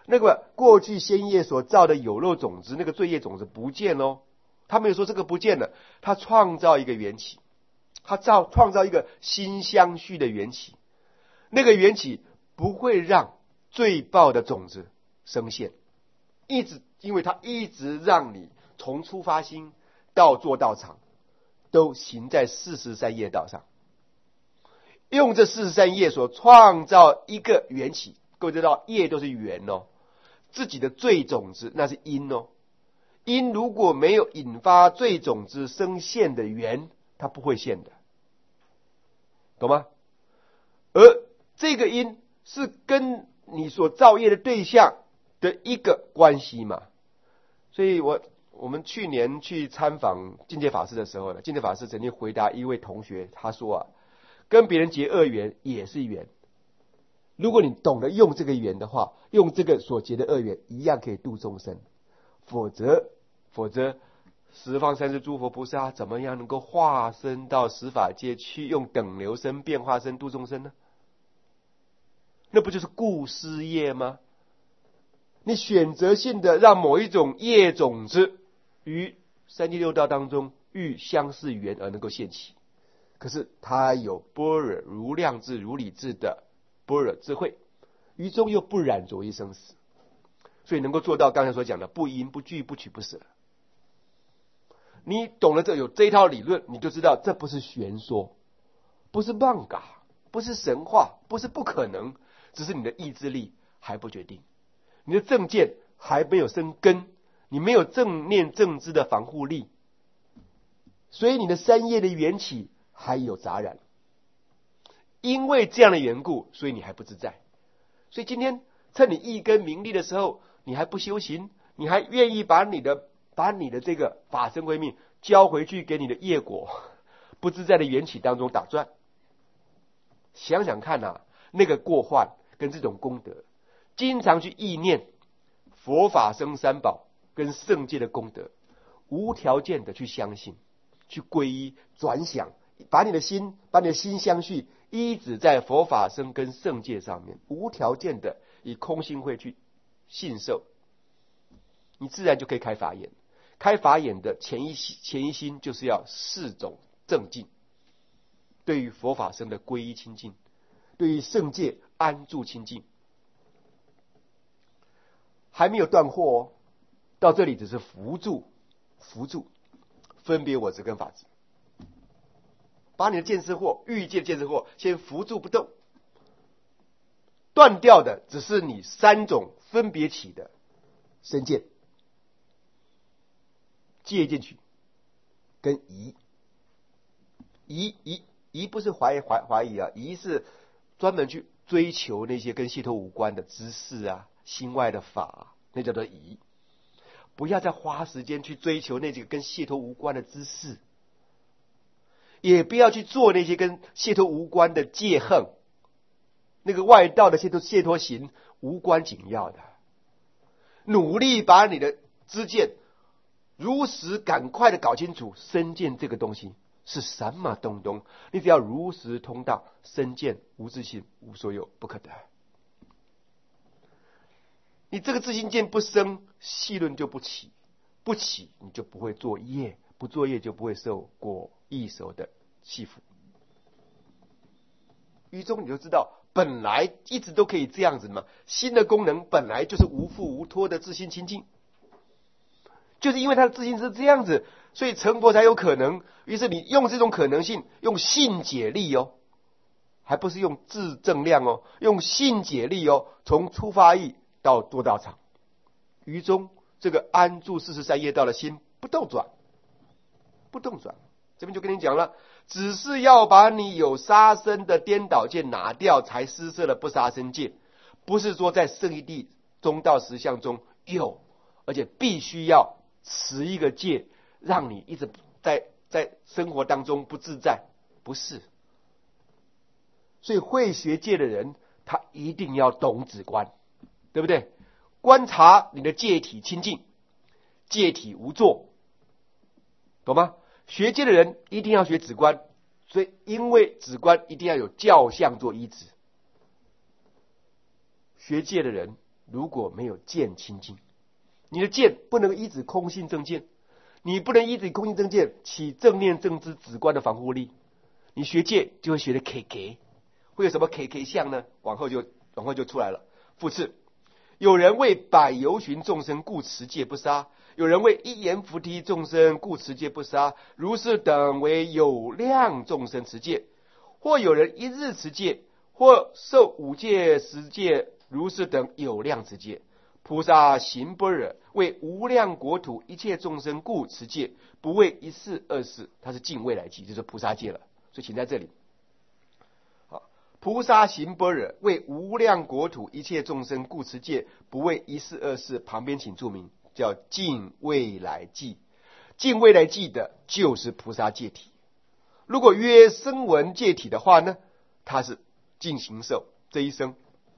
那个过去先业所造的有漏种子，那个罪业种子不见哦。他没有说这个不见了，他创造一个缘起，他创造一个心相续的缘起，那个缘起不会让罪报的种子生现，因为他一直让你从出发心到做道场都行在43业道上，用这43业所创造一个缘起。各位知道业都是缘哦，自己的罪种子那是因哦，因如果没有引发罪种子生现的缘，它不会现的，懂吗？而这个因是跟你所造业的对象的一个关系嘛。所以我们去年去参访境界法师的时候呢，境界法师曾经回答一位同学，他说啊，跟别人结恶缘也是缘，如果你懂得用这个缘的话，用这个所结的恶缘一样可以度众生，否则十方三世诸佛菩萨怎么样能够化身到十法界去，用等流身变化身度众生呢？那不就是故施业吗？你选择性的让某一种业种子于三界六道当中遇相似缘而能够现起，可是它有般若如量智如理智的般若智慧，于中又不染着一生死，所以能够做到刚才所讲的不因不惧不取不舍。你懂了有这一套理论，你就知道这不是玄说，不是妄嘎，不是神话，不是不可能，只是你的意志力还不决定，你的正见还没有生根，你没有正念正知的防护力，所以你的三业的缘起还有杂染。因为这样的缘故，所以你还不自在。所以今天趁你一根名利的时候，你还不修行，你还愿意把你的这个法身慧命交回去给你的业果，不自在的缘起当中打转。想想看啊，那个过患跟这种功德，经常去意念佛法僧三宝跟圣界的功德，无条件的去相信，去皈依转想，把你的心相续依止在佛法僧跟圣界上面，无条件的以空心慧去信受，你自然就可以开法眼。开法眼的前一心就是要4种正境，对于佛法僧的皈依清净，对于圣界安住清净，还没有断惑哦，到这里只是扶助分别我执跟法执，把你的见思惑、欲界见思惑先扶住不动，断掉的只是你3种分别起的身见、戒见取跟疑。疑不是怀疑啊，疑是专门去追求那些跟解脱无关的知识啊、心外的法啊，那叫做疑。不要再花时间去追求那几个跟解脱无关的知识，也不要去做那些跟解脱无关的戒恨，那个外道的解脱行无关紧要的。努力把你的知见如实赶快的搞清楚身见这个东西是什么东东，你只要如实通道，身见无自性无所有不可得。你这个自性见不生，细论就不起，不起你就不会作业，不作业就不会受果异熟的欺负。于中你就知道，本来一直都可以这样子嘛，心的功能本来就是无缚无托的自性清净，就是因为他的自性是这样子，所以成佛才有可能。于是你用这种可能性，用信解力哦，还不是用自正量哦，用信解力哦，从出发意到多道场，于中这个安住43业道的心不动转。这边就跟你讲了，只是要把你有杀生的颠倒戒拿掉，才施设了不杀生戒，不是说在圣义地中道实相中有，而且必须要持一个戒，让你一直在生活当中不自在，不是。所以会学戒的人，他一定要懂止观，对不对？观察你的戒体清净，戒体无作，懂吗？学戒的人一定要学止观，所以因为止观一定要有教相做依止。学戒的人如果没有见清净，你的见不能依止空性正见，你不能依止空性正见起正念正知直观的防护力，你学戒就会学的 KK， 会有什么 KK 相呢？往后就出来了。复次，有人为百由旬众生故持戒不杀，有人为一言菩提众生故持戒不杀，如是等为有量众生持戒。或有人一日持戒，或受五戒十戒，如是等有量持戒。菩萨行般若，为无量国土一切众生故持戒，不为一世二世，它是尽未来际，就是菩萨戒了。所以请在这里，好，菩萨行般若，为无量国土一切众生故持戒，不为一世二世。旁边请注明，叫尽未来际。尽未来际的就是菩萨戒体。如果约声闻戒体的话呢，它是尽行受，这一生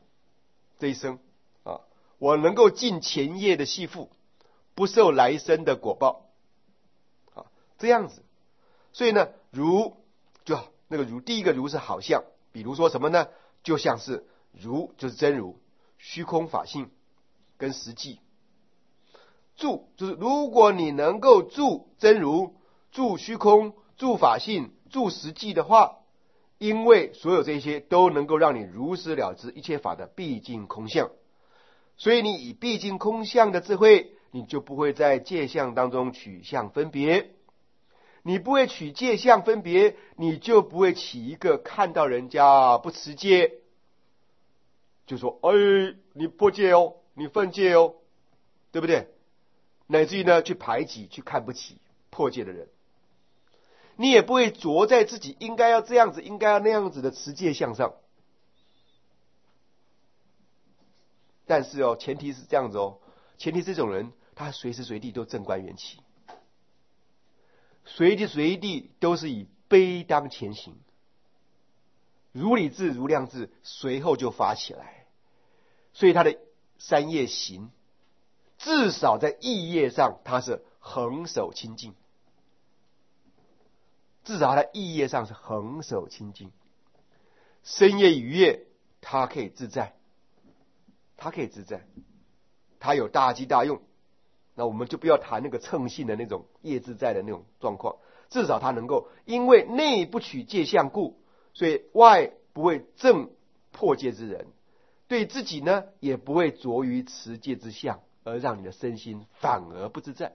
啊，我能够尽前业的系缚，不受来生的果报啊，这样子。所以呢，如就那个如，第一个如是好像，比如说什么呢？就像是如就是真如，虚空法性跟实际。住就是如果你能够住真如、住虚空、住法性、住实际的话，因为所有这些都能够让你如实了知一切法的毕竟空相，所以你以毕竟空相的智慧，你就不会在界相当中取相分别。你不会取界相分别，你就不会起一个看到人家不持戒，就说你破戒哦，你犯戒哦，对不对？乃至于呢去排挤、去看不起破戒的人。你也不会着在自己应该要这样子、应该要那样子的持戒相上。但是前提是这样子前提这种人他随时随地都正观缘起，随时随地都是以悲当前行，如理智、如量智随后就发起来，所以他的三业行至少在意业上他是恒守清净，至少他在意业上是恒守清净。身业语业他可以自在，他有大机大用。那我们就不要谈那个乘性的那种业自在的那种状况，至少他能够因为内不取戒相故，所以外不会正破戒之人，对自己呢也不会着于持戒之相，而让你的身心反而不自在。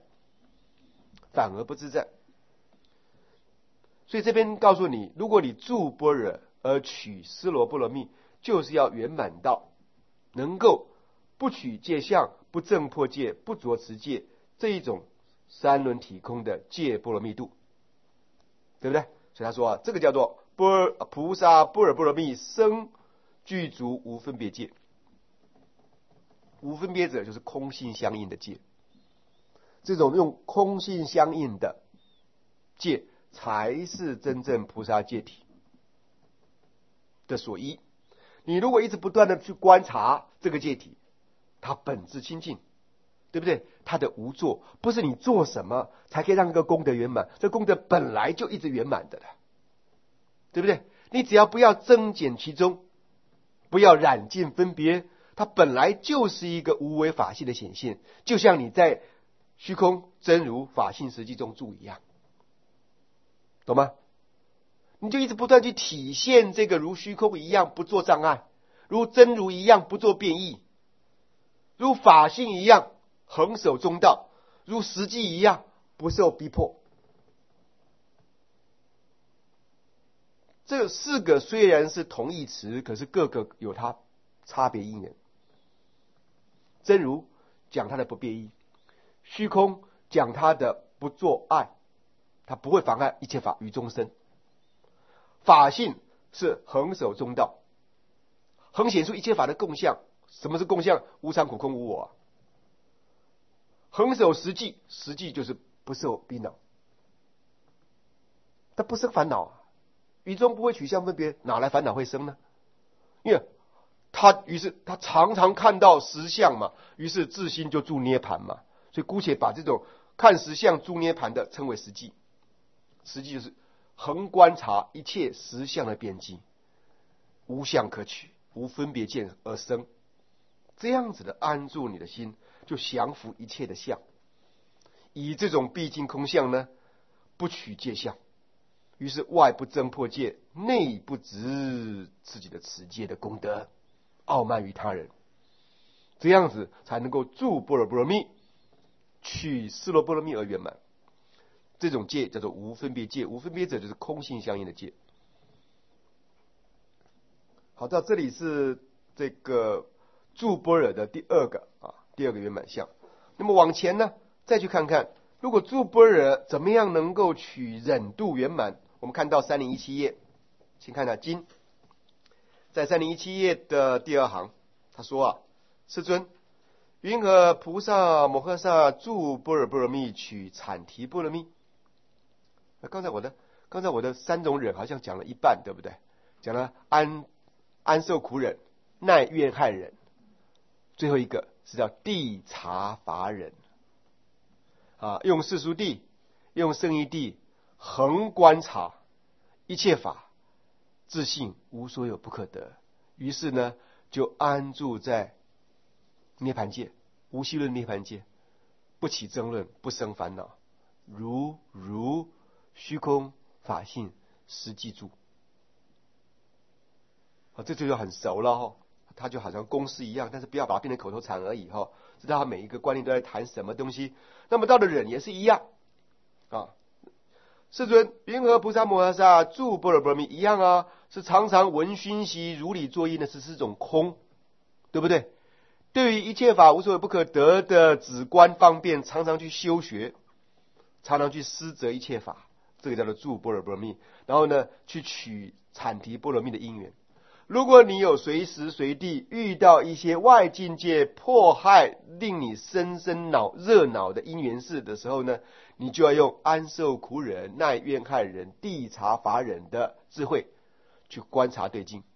所以这边告诉你，如果你住般若而取尸罗波罗蜜，就是要圆满到能够不取戒相、不正破戒、不着持戒，这一种三轮体空的戒波罗蜜度，对不对？所以他说这个叫做菩萨般若波罗蜜生具足无分别戒。无分别者就是空性相应的戒，这种用空性相应的戒才是真正菩萨戒体的所依。你如果一直不断的去观察这个戒体，它本质清净，对不对？它的无作，不是你做什么才可以让这个功德圆满，这功德本来就一直圆满的了，对不对？你只要不要增减其中，不要染尽分别，它本来就是一个无为法性的显现，就像你在虚空真如法性实际中住一样，懂吗？你就一直不断去体现这个如虚空一样不做障碍，如真如一样不做变异，如法性一样恒守中道，如实际一样不受逼迫。这四个虽然是同义词，可是各个有它差别因缘。真如讲它的不变异，虚空讲它的不作爱，它不会妨碍一切法于众生。法性是恒守中道，恒显出一切法的共相。什么是共相？无常、苦、空、无我。恒守实际，实际就是不受逼恼，它不生烦恼于中不会取相分别，哪来烦恼会生呢？因为于是他常常看到实相嘛，于是自心就住涅盘嘛，所以姑且把这种看实相住涅盘的称为实际。实际就是横观察一切实相的边际，无相可取，无分别见而生， 这样子的安住你的心，就降服一切的相。以这种毕竟空相呢，不取界相，于是外不挣破戒，内不执自己的持戒的功德，傲慢于他人，这样子才能够住般若波罗蜜，取斯罗波罗蜜而圆满。这种戒叫做无分别戒，无分别者就是空性相应的戒。好，到这里是这个住般若的第二个圆满相。那么往前呢，再去看看，如果住般若怎么样能够取忍度圆满？我们看到3017页，请看经，在3017页的第2行，他说世尊，云何菩萨摩诃萨住般若波罗蜜，取产提波罗蜜？刚才我的3种忍好像讲了一半，对不对？讲了安受苦忍、耐怨害忍，最后一个是叫谛察法忍。用世俗谛，用胜义谛，恒观察一切法，自性无所有不可得。于是呢，就安住在涅槃界，无系论涅槃界，不起争论，不生烦恼，如虚空法性实际住。这就很熟了它就好像公式一样，但是不要把它变成口头禅而已知道它每一个观念都在谈什么东西。那么到了忍也是一样世尊，云何菩萨摩诃萨住般若波罗蜜？一样是常常闻熏习如理作意的14种空，对不对？对于一切法无所有不可得的止观方便，常常去修学，常常去思择一切法，这个叫做住般若波罗蜜。然后呢，去取产提波罗蜜的因缘。如果你有随时随地遇到一些外境界迫害，令你深深热恼的因缘事的时候呢，你就要用安受苦忍、耐怨害忍、谛察法忍的智慧去观察对境，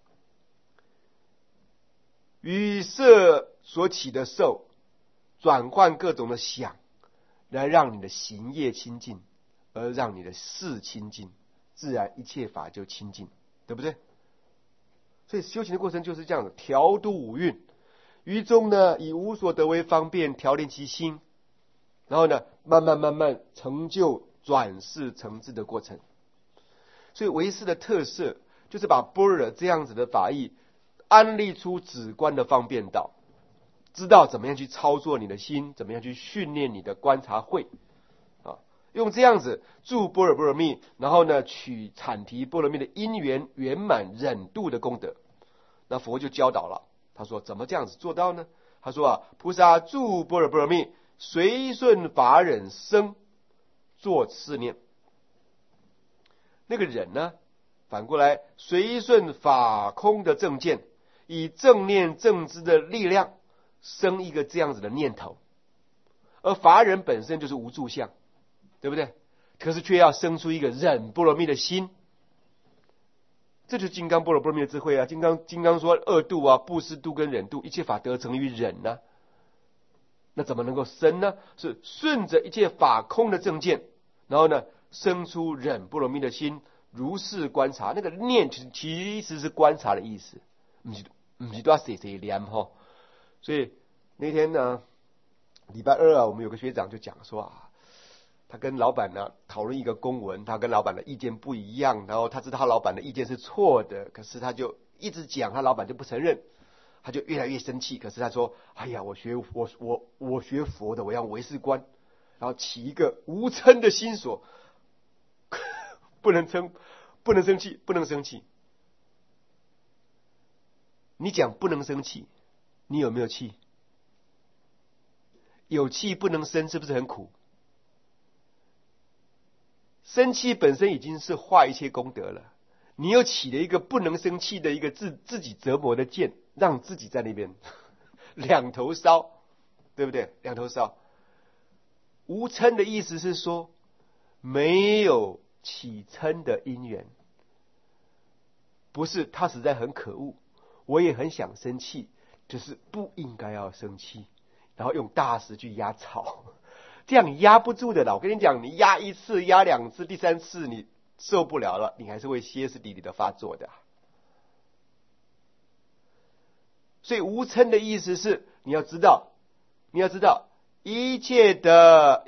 于色所起的受转换各种的想，来让你的行业清净，而让你的事清净，自然一切法就清净，对不对？所以修行的过程就是这样的，调度五蕴，于中呢以无所得为方便，调练其心，然后呢慢慢成就转世成智的过程。所以唯识的特色就是把般若这样子的法义安立出止观的方便道，知道怎么样去操作你的心，怎么样去训练你的观察慧用这样子住般若波罗蜜，然后呢取产提波罗蜜的因缘圆满忍度的功德。那佛就教导了，他说怎么这样子做到呢？他说菩萨住般若波罗蜜，随顺法忍生作次念。那个忍呢，反过来随顺法空的正见，以正念正知的力量生一个这样子的念头。而法忍本身就是无住相，对不对？可是却要生出一个忍波罗蜜的心，这就是金刚般若波罗蜜的智慧金刚说2度布施度跟忍度，一切法得成于忍那怎么能够生呢？是顺着一切法空的正见，然后呢生出忍波罗蜜的心，如是观察。那个念其实是观察的意思，不是都要写念所以那天呢礼拜2我们有个学长就讲说他跟老板呢讨论一个公文，他跟老板的意见不一样，然后他知道他老板的意见是错的，可是他就一直讲，他老板就不承认，他就越来越生气。可是他说：“哎呀，我学佛的，我要唯识观，然后起一个无嗔的心所，不能生气，不能生气。你讲不能生气，你有没有气？有气不能生，是不是很苦？生气本身已经是化一切功德了，你又起了一个不能生气的一个自己折磨的剑，让自己在那边两头烧，对不对？两头烧。无嗔的意思是说，没有起嗔的因缘，不是他实在很可恶，我也很想生气，就是不应该要生气，然后用大石去压草。这样压不住的啦，我跟你讲，你压1次、压2次、第3次你受不了了，你还是会歇斯底里的发作的。 所以无嗔的意思是，你要知道，一切的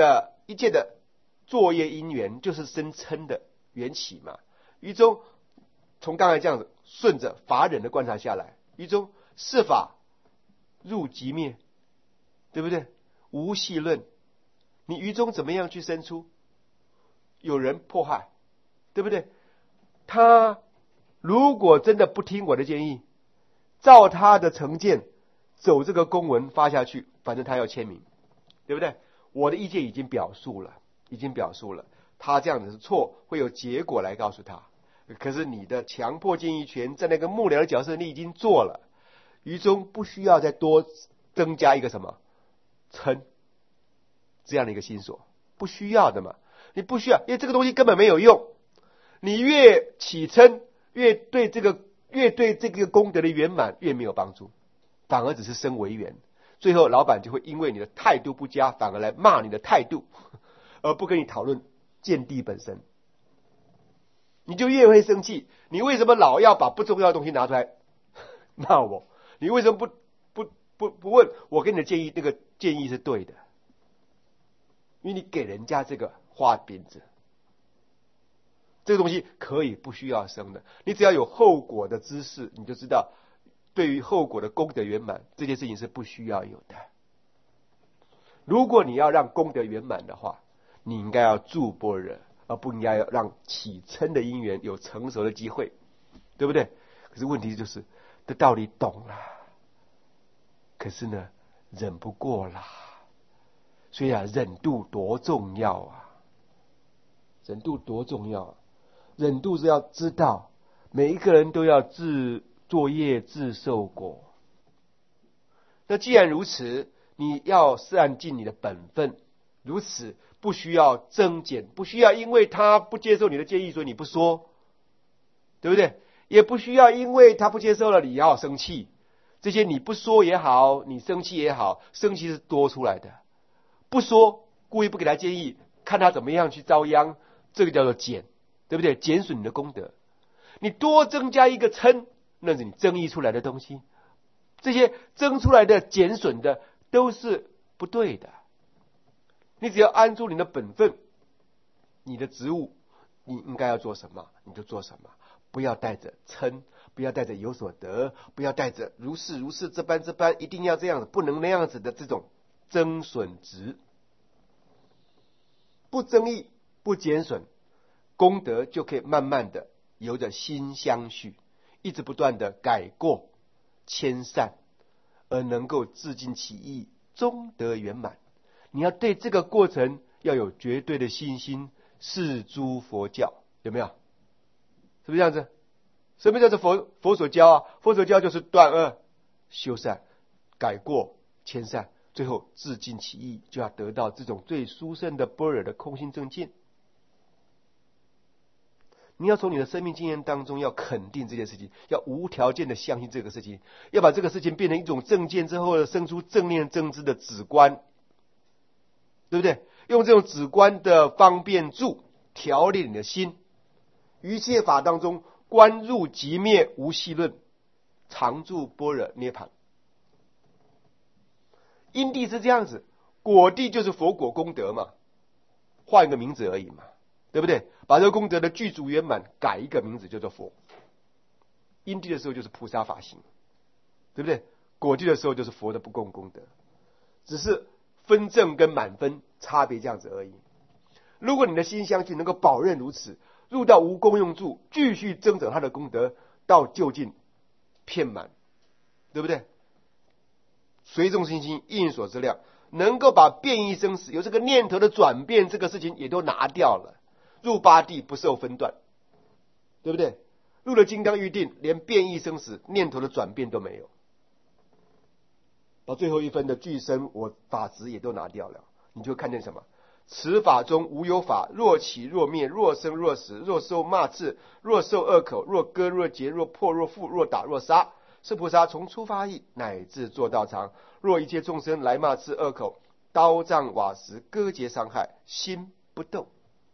作业因缘就是生嗔的缘起嘛。于中从刚才这样子顺着法忍的观察下来，于中是法入即灭，对不对？无戏论，你于中怎么样去生出？有人迫害，对不对？他如果真的不听我的建议，照他的成见走这个公文发下去，反正他要签名，对不对？我的意见已经表述了，他这样子是错，会有结果来告诉他。可是你的强迫建议权在那个幕僚的角色你已经做了，于中不需要再多增加一个什么嗔这样的一个心所，不需要的嘛。你不需要，因为这个东西根本没有用。你越起嗔，越对这个功德的圆满越没有帮助，反而只是生违缘。最后老板就会因为你的态度不佳，反而来骂你的态度，而不跟你讨论见地本身。你就越会生气。你为什么老要把不重要的东西拿出来骂我？你为什么不问我给你的建议？那个建议是对的，因为你给人家这个花鞭子，这个东西可以不需要生的。你只要有后果的知识，你就知道对于后果的功德圆满这件事情是不需要有的。如果你要让功德圆满的话，你应该要助般若，而不应该要让起嗔的因缘有成熟的机会，对不对？可是问题就是这道理懂了，可是呢忍不过啦。所以忍度多重要啊！忍度是要知道每一个人都要自作业自受果。那既然如此，你要善尽你的本分，如此不需要增减，不需要因为他不接受你的建议所以你不说，对不对？也不需要因为他不接受了你要生气。这些你不说也好，你生气也好，生气是多出来的。不说，故意不给他建议，看他怎么样去遭殃，这个叫做减，对不对？减损你的功德。你多增加一个嗔，那是你增益出来的东西，这些增出来的减损的都是不对的。你只要安住你的本分，你的职务你应该要做什么你就做什么，不要带着嗔，不要带着有所得，不要带着如是这般一定要这样子，不能那样子的这种增损值。不增益不减损，功德就可以慢慢的由着心相续，一直不断的改过迁善，而能够自尽其意，终得圆满。你要对这个过程要有绝对的信心，是诸佛教，有没有？是不是这样子？什么叫做佛所教啊？佛所教就是断恶修善，改过迁善，最后自尽其意，就要得到这种最殊胜的般若的空性正见。你要从你的生命经验当中要肯定这件事情，要无条件的相信这个事情，要把这个事情变成一种正见之后生出正念正知的止观，对不对？用这种止观的方便住调理你的心，于一切法当中观入即灭无戏论，常住般若涅槃。因地是这样子，果地就是佛果功德嘛，换一个名字而已嘛，对不对？把这个功德的具足圆满改一个名字叫做佛。因地的时候就是菩萨法行，对不对？果地的时候就是佛的不共功德，只是分正跟满分差别这样子而已。如果你的心相续能够保任如此，入到无功用处，继续增长他的功德到究竟遍满，对不对？随众生心应所知量，能够把变异生死有这个念头的转变这个事情也都拿掉了，入八地不受分段，对不对？入了金刚预定，连变异生死念头的转变都没有，把最后一分的具身我法执也都拿掉了，你就看见什么？此法中无有法，若起若灭，若生若死，若受骂刺，若受恶口，若割若截，若破若缚，若打若杀。是菩萨从出发意乃至做道场，若一切众生来骂刺恶口，刀杖瓦石割截伤害，心不动。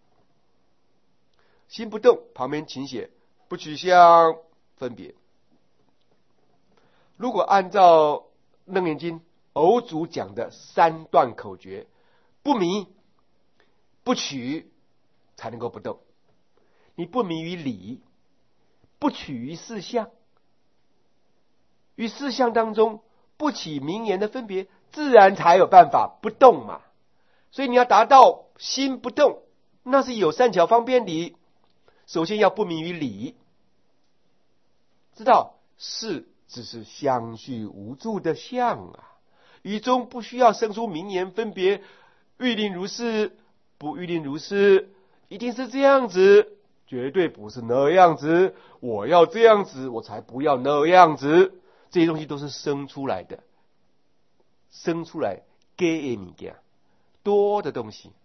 心不动，旁边请写不取相分别。 如果按照楞严经偶主讲的三段口诀，不迷不取才能够不动。你不迷于理，不取于事相，于事相当中不起名言的分别，自然才有办法不动嘛。所以你要达到心不动，那是有善巧方便理。首先要不迷于理，知道事只是相续无助的相啊，于中不需要生出名言分别，欲令如是，不欲令如是，一定是这样子，绝对不是那样子，我要这样子，我才不要那样子。这些东西都是生出来的，生出来给你的多的东西。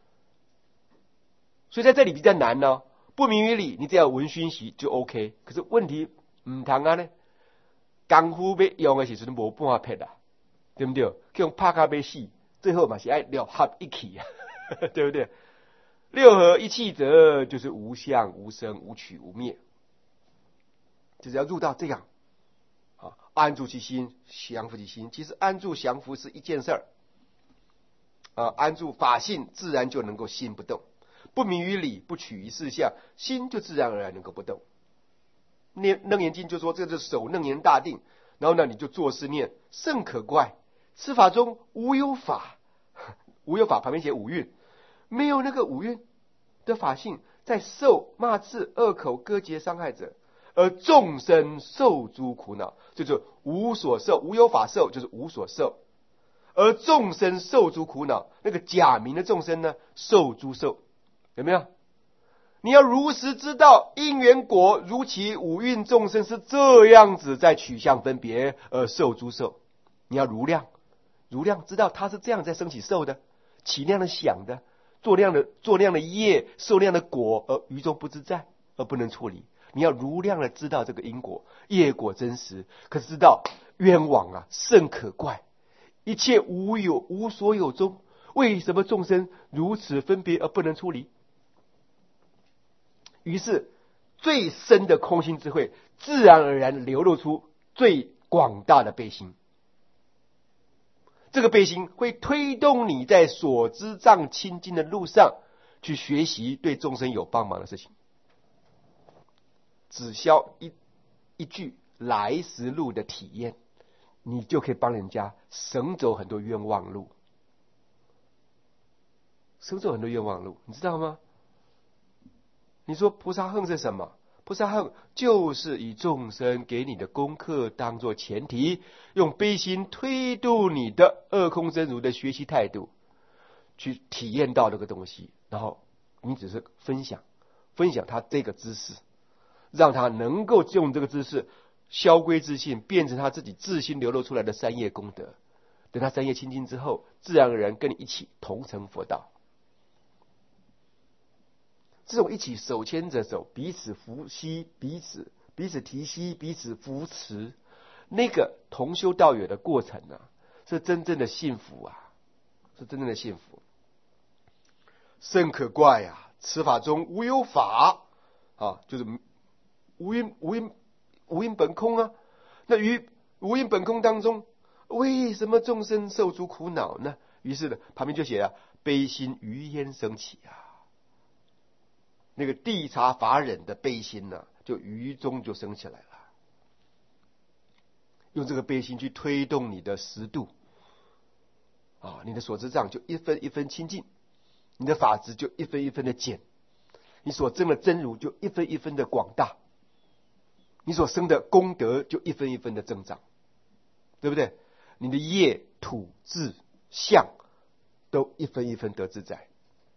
所以在这里比较难呢。不明于理，你只要闻熏习就 OK。可是问题唔同啊呢，功夫要用的时阵无办法撇啊，对不对？用拍卡要死，最后嘛是爱六合一起啊，对不对？六合一气者，就是无相、无生、无取、无灭，就是要入到这样啊，安住其心，降伏其心。其实安住降伏是一件事儿啊，安住法性，自然就能够心不动。不明于理，不取于事相，心就自然而然能够不动。楞严经就说这是守楞严大定，然后呢你就作是念，甚可怪，此法中无有法，无有法旁边写五蕴，没有那个五蕴的法性在受骂刺恶口割截伤害者，而众生受诸苦恼，就是无所受，无有法受就是无所受，而众生受诸苦恼，那个假名的众生呢受诸受，有没有？你要如实知道因缘果如其五蕴众生是这样子在取向分别而受诸受，你要如量知道他是这样在升起受的，起那样的想的，做那样的业，受那样的果，而于中不自在，而不能处理。你要如量的知道这个因果业果真实，可是知道冤枉啊，甚可怪，一切无所有中，为什么众生如此分别而不能处理？于是最深的空性智慧自然而然流露出最广大的悲心，这个悲心会推动你在所知障清净的路上去学习对众生有帮忙的事情。只消一句来时路的体验，你就可以帮人家省走很多冤枉路，省走很多冤枉路，你知道吗？你说菩萨恨是什么？菩萨恨就是以众生给你的功课当作前提，用悲心推度你的二空真如的学习态度，去体验到这个东西，然后你只是分享他这个知识，让他能够用这个知识消归自信，变成他自己自心流露出来的三业功德。等他三业清净之后，自然而然跟你一起同成佛道。这种一起手牵着手，彼此扶膝，彼此提膝，彼此扶持，那个同修道友的过程啊，是真正的幸福啊，是真正的幸福。甚可怪啊！此法中无有法啊，就是无因本空啊。那于无因本空当中，为什么众生受诸苦恼呢？于是呢，旁边就写了悲心于焉升起啊。那个谛察法忍的悲心呢，就于中就升起来了。用这个悲心去推动你的识度啊，你的所知障就一分一分清净，你的法值就一分一分的减，你所证的真如就一分一分的广大，你所生的功德就一分一分的增长，对不对？你的业土智相都一分一分得自在。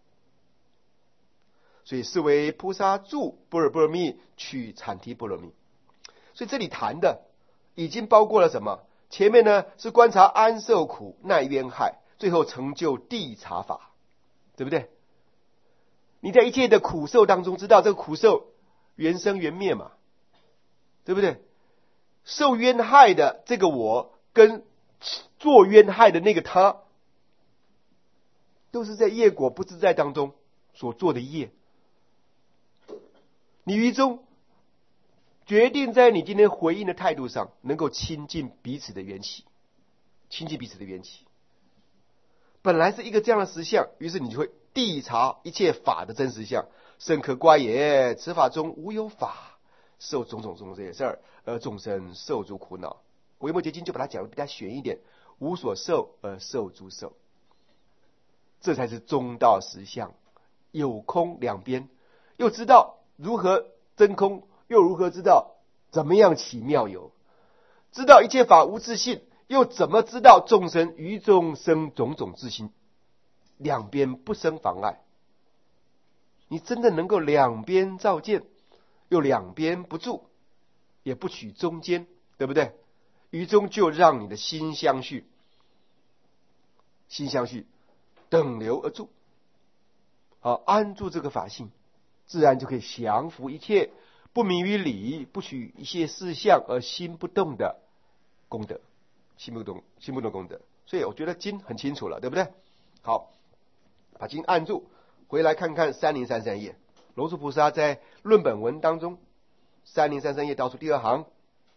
所以是为菩萨住般若波罗蜜，取产提波罗蜜。所以这里谈的已经包括了什么？前面呢是观察安受苦、耐冤害，最后成就谛察法，对不对？你在一切的苦受当中，知道这个苦受缘生缘灭嘛，对不对？受冤害的这个我，跟做冤害的那个他，都是在业果不自在当中所做的业。你于中决定在你今天回应的态度上，能够亲近彼此的缘起，亲近彼此的缘起。本来是一个这样的实相，于是你就会谛察一切法的真实相。甚可怪也，此法中无有法，受种种这些事儿，而众生受诸苦恼。维摩诘经就把它讲得比较玄一点，无所受而受诸受，这才是中道实相，有空两边，又知道如何真空，又如何知道怎么样起妙有，知道一切法无自性，又怎么知道众生于中生种种自性，两边不生妨碍。你真的能够两边照见，又两边不住，也不取中间，对不对？于中就让你的心相续，心相续等流而住，好安住这个法性，自然就可以降服一切不迷于理，不取一切事相而心不动的功德，心不动功德。所以我觉得经很清楚了，对不对？好，把经按住，回来看看3033页，龙树菩萨在论本文当中3033页倒数第2行，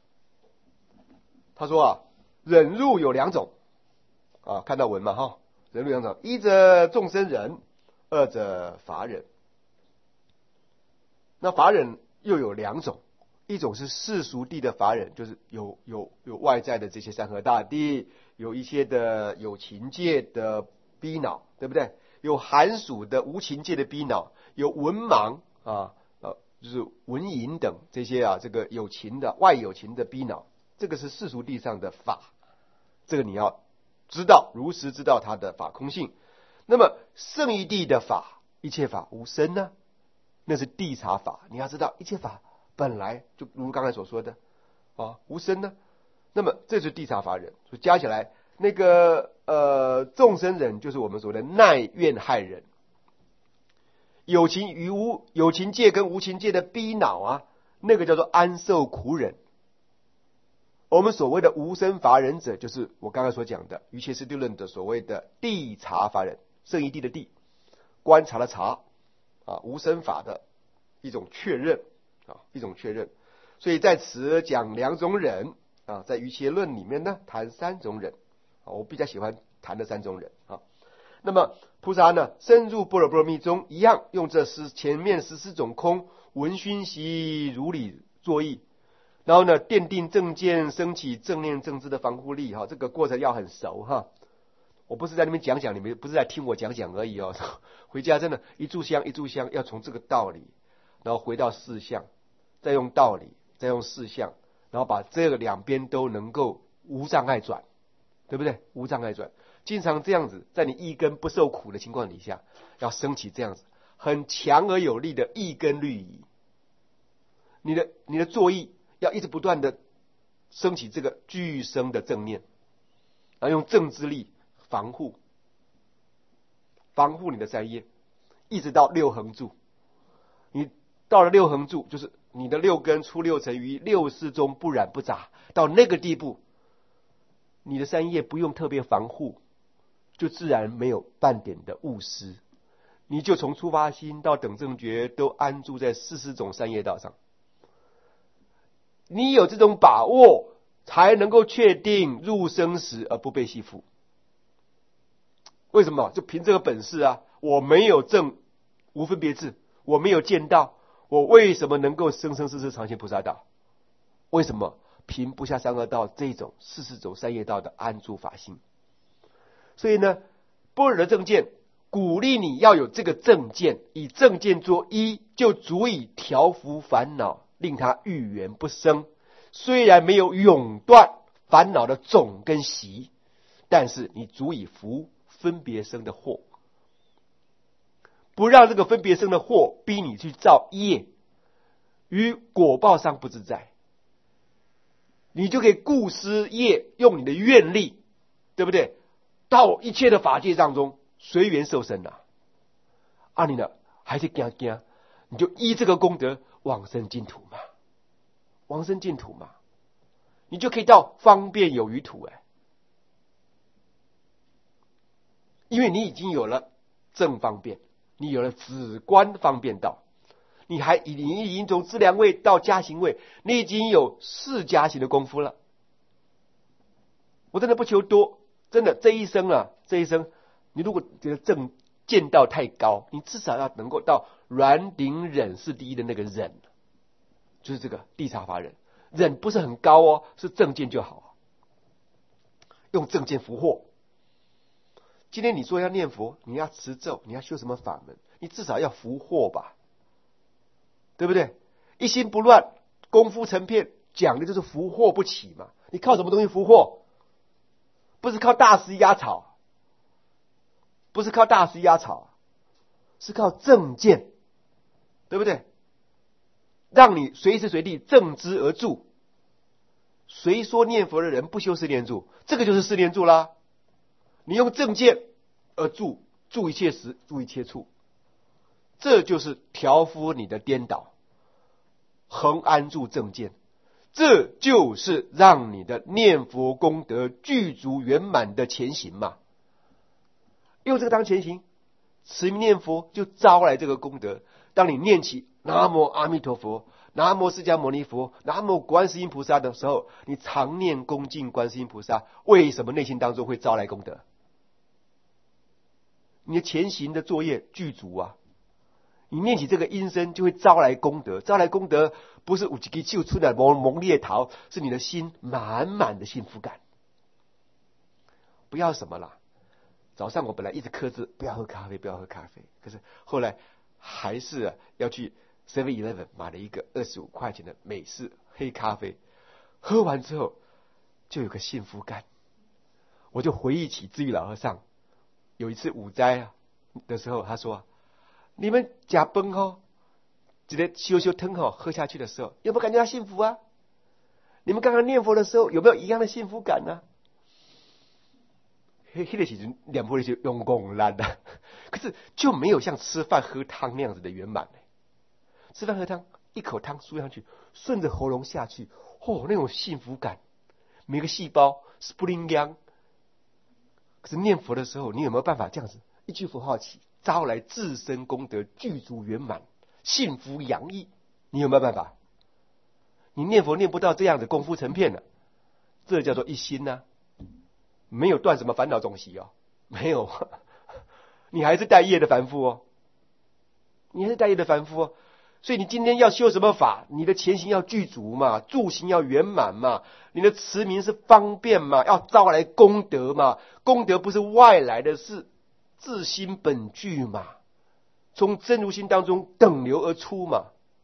他说忍辱有2种看到文嘛哈，忍辱2种，一者众生忍，二者法忍。那法忍又有2种，一种是世俗谛的法忍，就是有外在的这些山河大地，有一些的有情界的逼恼，对不对？有寒暑的无情界的逼恼，有文盲就是文淫等这些这个有情的外有情的逼恼，这个是世俗谛上的法，这个你要知道，如实知道它的法空性。那么圣义谛的法，一切法无生呢，那是谛察法，你要知道一切法本来就如刚才所说的无生呢，那么这是谛察法忍，所以加起来那个众生忍就是我们所谓的耐怨害忍，有情与有情界跟无情界的逼恼那个叫做安受苦忍。我们所谓的无生法忍者，就是我刚才所讲的瑜伽师地论的所谓的谛察法忍，圣义谛的谛，观察的察无生法的一种确认一种确认。所以在此讲2种忍在瑜伽论里面呢谈3种忍我比较喜欢谈的3种忍那么菩萨呢深入般若波罗蜜中，一样用这前面14种空闻熏习如理作意，然后呢奠定正见，升起正念正知的防护力这个过程要很熟我不是在那边讲，你们不是在听我讲而已回家真的一炷香一炷香，要从这个道理，然后回到事项，再用道理，再用事项，然后把这个两边都能够无障碍转，对不对？无障碍转，经常这样子，在你一根不受苦的情况底下，要升起这样子很强而有力的一根律仪，你的作意要一直不断的升起这个具生的正念，然后用正知力防护你的三业，一直到6横柱。你到了6横柱，就是你的6根出6尘于6识中不染不杂，到那个地步，你的三业不用特别防护，就自然没有半点的误失，你就从出发心到等正觉都安住在40种三业道上。你有这种把握，才能够确定入生死而不被系缚。为什么？就凭这个本事我没有证无分别智，我没有见到，我为什么能够生生世世常行菩萨道？为什么？凭不下三恶道这种40种三业道的安住法心。所以呢，般若的正见鼓励你要有这个正见，以正见作依，就足以调伏烦恼，令它愈缘不生。虽然没有永断烦恼的种跟习，但是你足以伏分别生的祸，不让这个分别生的祸逼你去造业，于果报上不自在，你就可以顾思业，用你的愿力，对不对？到一切的法界当中随缘受生你呢还是怕，你就依这个功德往生净土嘛，往生净土嘛，你就可以到方便有余土因为你已经有了正方便，你有了止观方便道， 你已经从资粮位到加行位，你已经有4加行的功夫了。我真的不求多，真的这一生，你如果觉得见到太高，你至少要能够到软顶忍是第一的那个忍，就是这个地察法忍。忍不是很高哦，是正见就好，用正见伏惑。今天你说要念佛，你要持咒，你要修什么法门，你至少要伏惑吧，对不对？一心不乱，功夫成片，讲的就是伏惑不起嘛。你靠什么东西伏惑？不是靠大石压草，是靠正见，对不对？让你随时随地正知而住。谁说念佛的人不修四念住？这个就是四念住啦。你用正见而住，住一切时，住一切处，这就是调伏你的颠倒，恒安住正见，这就是让你的念佛功德具足圆满的前行嘛。用这个当前行，持名念佛就招来这个功德。当你念起南无阿弥陀佛，南无释迦牟尼佛，南无观世音菩萨的时候，你常念恭敬观世音菩萨，为什么内心当中会招来功德？你的前行的作业具足啊，你念起这个音声就会招来功德。招来功德不是有一支手出来蒙猎桃，是你的心满满的幸福感。不要什么啦，早上我本来一直克制不要喝咖啡，可是后来还是要去 7-Eleven 买了一个25块钱的美式黑咖啡，喝完之后就有个幸福感。我就回忆起智玉老和尚有一次午斋的时候，他说：“你们吃饭直接修汤喝下去的时候，有没有感觉到幸福啊？你们刚刚念佛的时候有没有一样的幸福感呢？”那个时候念佛的时候用功烂的，可是就没有像吃饭喝汤那样子的圆满。吃饭喝汤，一口汤输上去，顺着喉咙下去，那种幸福感，每个细胞是不灵央。可是念佛的时候，你有没有办法这样子一句佛号起，招来自身功德具足圆满，幸福洋溢？你有没有办法？你念佛念不到这样的功夫成片了，这叫做一心啊，没有断什么烦恼总习哦，没有，你还是带业的凡夫哦，所以你今天要修什么法，你的前行要具足嘛，住行要圆满嘛，你的持名是方便嘛，要招来功德嘛。功德不是外来的，是自心本具嘛，从真如心当中等流而出嘛。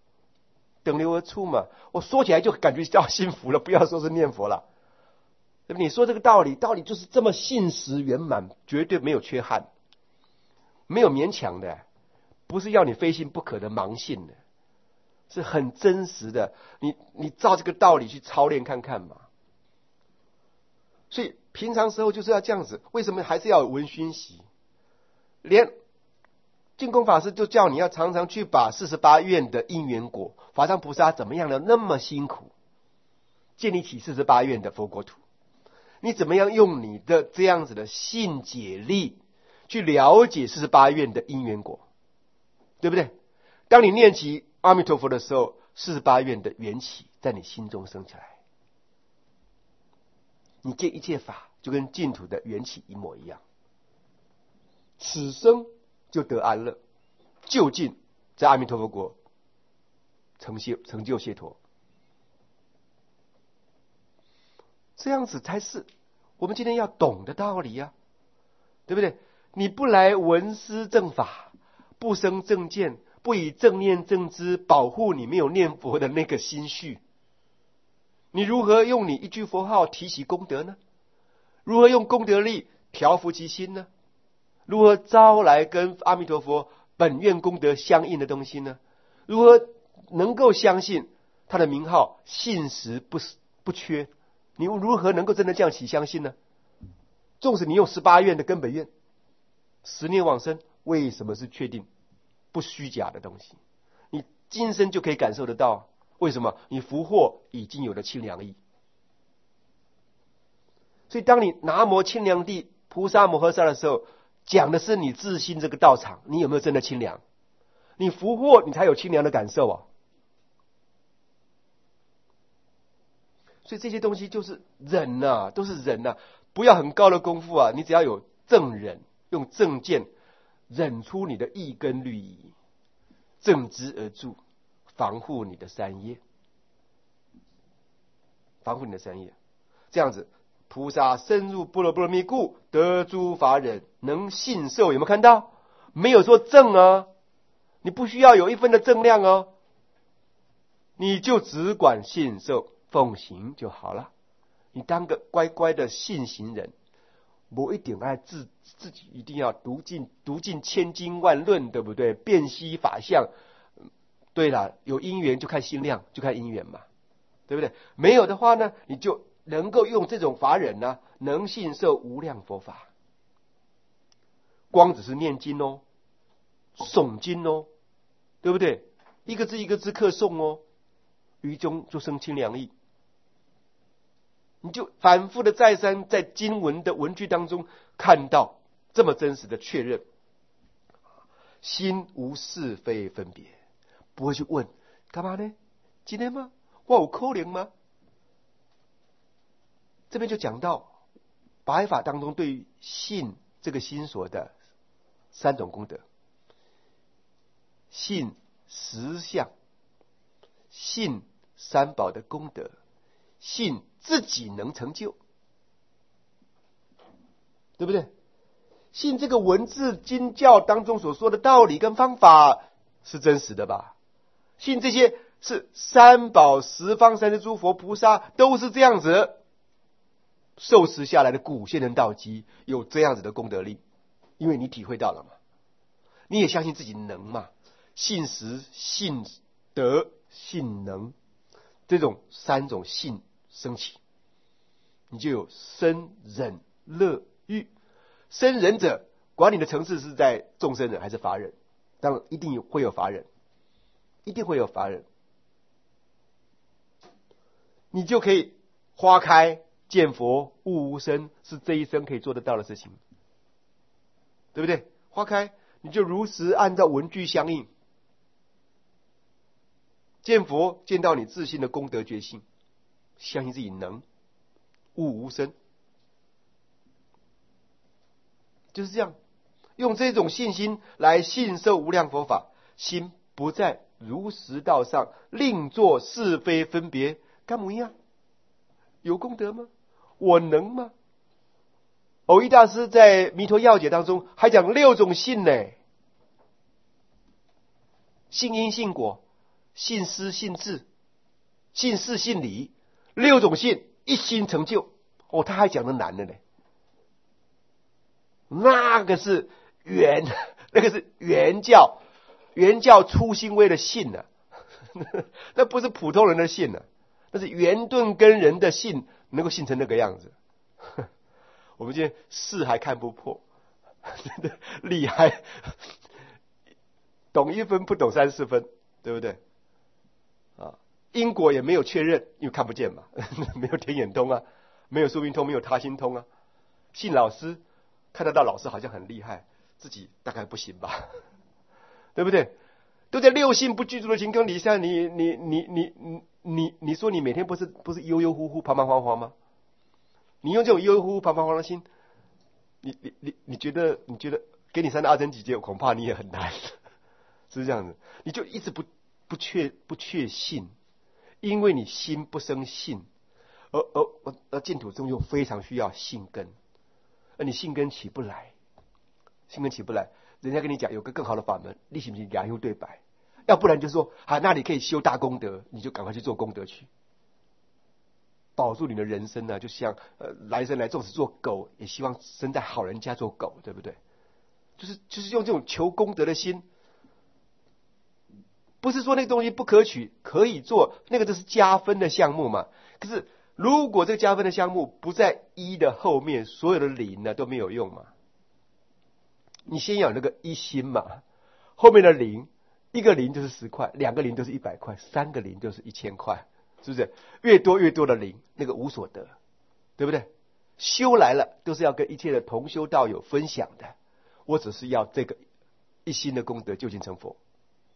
我说起来就感觉到幸福了，不要说是念佛了。你说这个道理就是这么信实圆满，绝对没有缺憾，没有勉强的，不是要你非信不可的盲信的，是很真实的。你照这个道理去操练看看嘛。所以平常时候就是要这样子。为什么还是要有闻熏习？连净空法师就叫你要常常去把48愿的因缘果，法上菩萨怎么样的那么辛苦建立起48愿的佛国土，你怎么样用你的这样子的信解力去了解48愿的因缘果，对不对？当你念起阿弥陀佛的时候，48愿的缘起在你心中生起来，你见一切法就跟净土的缘起一模一样，此生就得安乐，就近在阿弥陀佛国成就解脱。这样子才是我们今天要懂的道理啊，对不对？你不来闻思正法，不生正见，不以正念正知保护你没有念佛的那个心绪，你如何用你一句佛号提起功德呢？如何用功德力调伏其心呢？如何招来跟阿弥陀佛本愿功德相应的东西呢？如何能够相信他的名号信实不缺？你如何能够真的这样起相信呢？纵使你用18愿的根本愿10念往生，为什么是确定不虚假的东西？你今生就可以感受得到。为什么？你福祸已经有了清凉意。所以当你南无清凉地菩萨摩诃萨的时候，讲的是你自心这个道场，你有没有真的清凉？ 你福祸，你才有清凉的感受啊。所以这些东西就是忍啊，都是忍啊，不要很高的功夫啊，你只要有正忍，用正见忍出你的义根律仪，正之而住，防护你的三业，防护你的三业。这样子，菩萨深入般若波罗蜜故，得诸法忍，能信受。有没有看到？没有说正啊，你不需要有一分的正量哦，你就只管信受奉行就好了。你当个乖乖的信行人，不一定爱自己一定要读尽千经万论，对不对？辨析法相。对了，有因缘就看心量，就看因缘嘛，对不对？没有的话呢，你就能够用这种法忍呢，能信受无量佛法。光只是念经哦，诵经哦，对不对？一个字一个字刻诵哦，于中就生清凉意。你就反复的再三在经文的文句当中看到这么真实的确认，心无是非分别，不会去问干嘛呢？今天吗？我有可能吗？这边就讲到白法当中对于信这个心所的三种功德：信实相，信三宝的功德，信自己能成就，对不对？信这个文字经教当中所说的道理跟方法是真实的吧？信这些是三宝十方三世诸佛菩萨都是这样子受持下来的古仙人道基，有这样子的功德力，因为你体会到了嘛，你也相信自己能嘛，信实、信德、信能，这种三种信升起，你就有生忍乐欲。生忍者，管你的层次是在众生忍还是法忍，当然一定会有法忍，一定会有法忍，你就可以花开见佛悟无生，是这一生可以做得到的事情，对不对？花开你就如实按照文句相应，见佛见到你自信的功德觉性，相信自己能悟无生，就是这样，用这种信心来信受无量佛法，心不在如实道上另作是非分别，干么样？有功德吗？我能吗？藕益大师在《弥陀要解》当中还讲6种信呢：信因、信果、信思、信智、信事、信理，6种信一心成就。哦，他还讲的难的呢。那个是那个是原教初心威的信呢、那不是普通人的信呢、那是圆顿根人的信，能够信成那个样子。我们今天事还看不破，真的厉害，懂1分不懂3、4分，对不对？啊，因果也没有确认，因为看不见嘛，没有天眼通啊，没有宿命通，没有他心通啊。信老师，看得到老师好像很厉害，自己大概不行吧，对不对？都在6信不具足的情况底下，你说你每天不是悠悠乎乎、彷徨惶吗？你用这种悠悠乎乎、彷徨惶的心，你觉得给你3的阿僧祇劫，恐怕你也很难，是不是这样子？你就一直不确信，因为你心不生信，而净土中又非常需要信根，而你信根起不来，人家跟你讲有个更好的法门，你信不信两用对白？要不然就说那里可以修大功德，你就赶快去做功德去，保住你的人生呢，就像来生来纵使做狗，也希望生在好人家做狗，对不对？就是用这种求功德的心，不是说那个东西不可取，可以做，那个都是加分的项目嘛。可是如果这个加分的项目不在一的后面，所有的零呢都没有用嘛。你先要有那个一心嘛，后面的零，一个零就是10块，2个零就是100块，3个零就是1000块，是不是？越多的零，那个无所得，对不对？修来了都是要跟一切的同修道友分享的，我只是要这个一心的功德究竟成佛，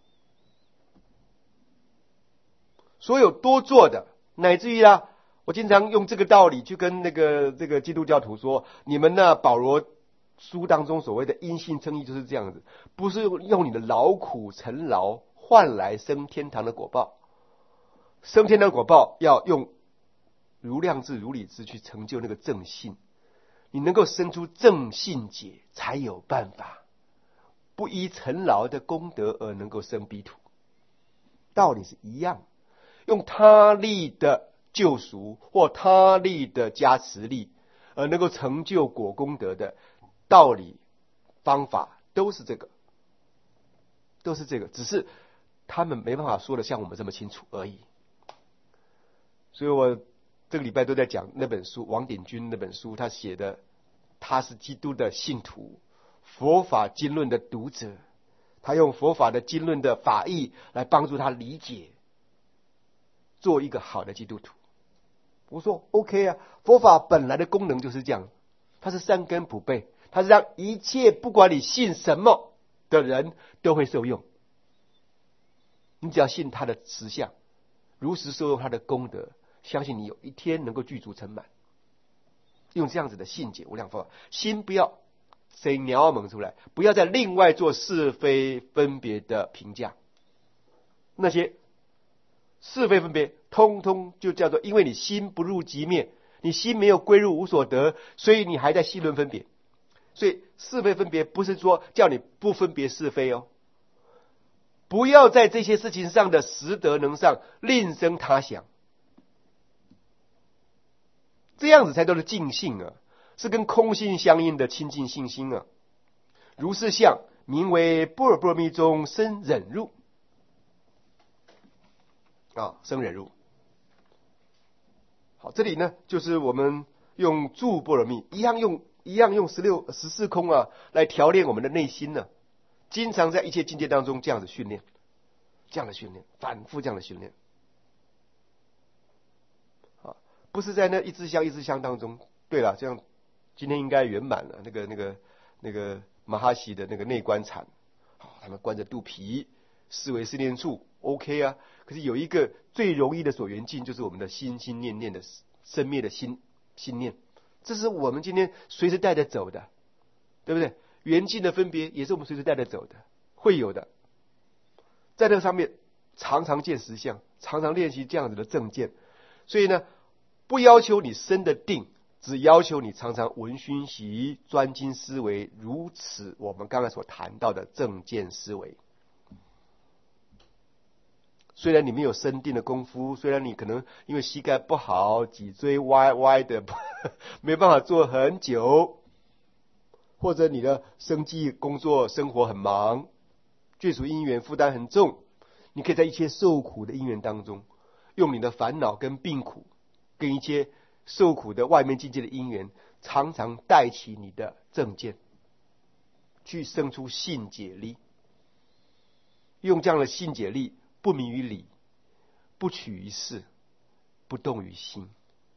所有多做的，乃至于我经常用这个道理去跟这个基督教徒说，你们呢，保罗书当中所谓的因信称义就是这样子，不是用你的劳苦陈劳换来升天堂的果报，升天堂的果报要用如量智如理智去成就那个正信，你能够生出正信解，才有办法不依陈劳的功德而能够生彼土。道理是一样，用他力的救赎或他力的加持力而能够成就果功德的道理方法都是这个，只是他们没办法说的像我们这么清楚而已。所以我这个礼拜都在讲那本书，王鼎钧那本书，他写的，他是基督的信徒，佛法经论的读者，他用佛法的经论的法义来帮助他理解，做一个好的基督徒。我说 OK 啊，佛法本来的功能就是这样，它是三根普被，它是让一切不管你信什么的人都会受用。你只要信他的实相，如实受用他的功德，相信你有一天能够具足成满。用这样子的信解无量方法，心不要谁鸟蒙出来，不要再另外做是非分别的评价。那些是非分别通通就叫做因为你心不入寂灭，你心没有归入无所得，所以你还在细论分别。所以是非分别不是说叫你不分别是非哦，不要在这些事情上的实德能上另生他想，这样子才都是净性啊，是跟空性相应的清净信心啊。如是相，名为般若波罗蜜中生忍辱生忍辱。好，这里呢就是我们用住般若蜜，一样用14空来调练我们的内心呢。经常在一切境界当中这样子训练，反复这样的训练。不是在那一支香当中。对了，这样今天应该圆满了。那个马哈喜的那个内观禅，他们关着肚皮，思维思念处 OK 啊。可是有一个最容易的所缘境，就是我们的心心念念的生灭的心念，这是我们今天随时带着走的，对不对？缘境的分别也是我们随时带着走的，会有的。在这个上面常常见实相，常常练习这样子的正见。所以呢，不要求你生的定，只要求你常常闻熏习专精思维，如此我们刚才所谈到的正见思维。虽然你没有生定的功夫，虽然你可能因为膝盖不好，脊椎歪歪的没办法做很久，或者你的生计工作生活很忙，眷属因缘负担很重，你可以在一切受苦的因缘当中，用你的烦恼跟病苦跟一些受苦的外面境界的因缘，常常带起你的正见，去生出信解力。用这样的信解力，不迷于理，不取于事，不动于心。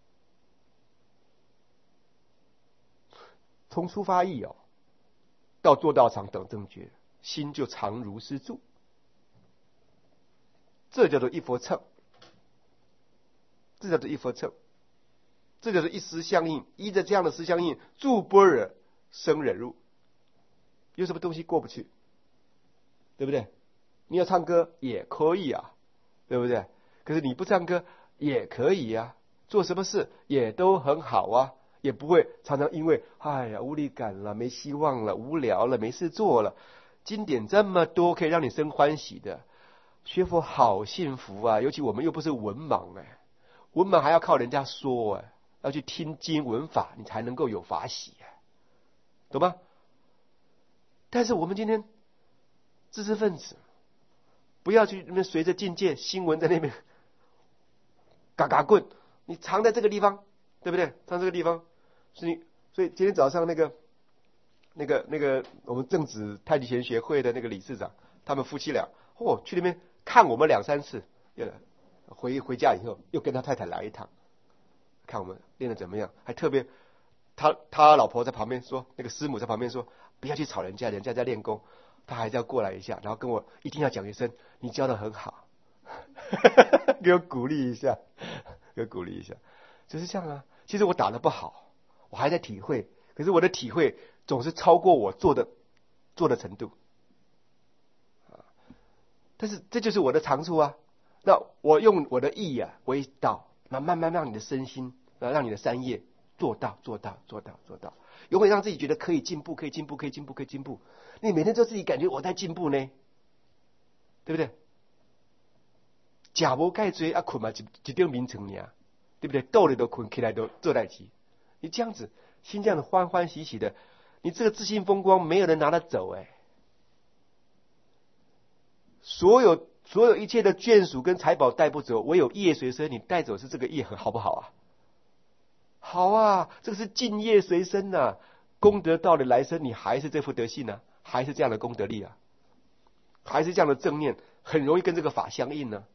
从出发意到做道场等正觉，心就常如是住。这叫做一佛乘，这叫做一佛乘，这叫做一时相应。依着这样的时相应，住般若生忍辱，有什么东西过不去？对不对？你要唱歌也可以对不对？可是你不唱歌也可以做什么事也都很好也不会常常因为无力感了，没希望了，无聊了，没事做了。经典这么多可以让你生欢喜的，学佛好幸福尤其我们又不是文盲文盲还要靠人家说要去听经闻法，你才能够有法喜懂吗？但是我们今天知识分子，不要去那边随着境界新闻在那边嘎嘎棍，你藏在这个地方，对不对？藏这个地方，所以今天早上那个我们正子太极拳学会的那个理事长，他们夫妻俩去那边看我们2-3次，回家以后又跟他太太来一趟，看我们练得怎么样，还特别他老婆在旁边说，那个师母在旁边说，不要去吵人家，人家在练功，他还是要过来一下，然后跟我一定要讲一声，你教得很好。 给我鼓励一下，给我鼓励一下，就是这样啊。其实我打得不好，我还在体会，可是我的体会总是超过我做的程度。但是这就是我的长处啊。那我用我的意啊为导，慢慢让你的身心，让你的三业做到，永远让自己觉得可以进步。你每天都自己感觉我在进步呢，对不对？假无盖追啊，困嘛一张名称呀，对不对？倒了都困，起来都做代志。你这样子，心这样的欢欢喜喜的，你这个自信风光，没有人拿得走哎。所有一切的眷属跟财宝带不走，唯有业随身，你带走是这个业，好不好啊？好啊，这个是敬业随身呐。功德到了来生，你还是这副德性啊，还是这样的功德力啊，还是这样的正念，很容易跟这个法相应呢。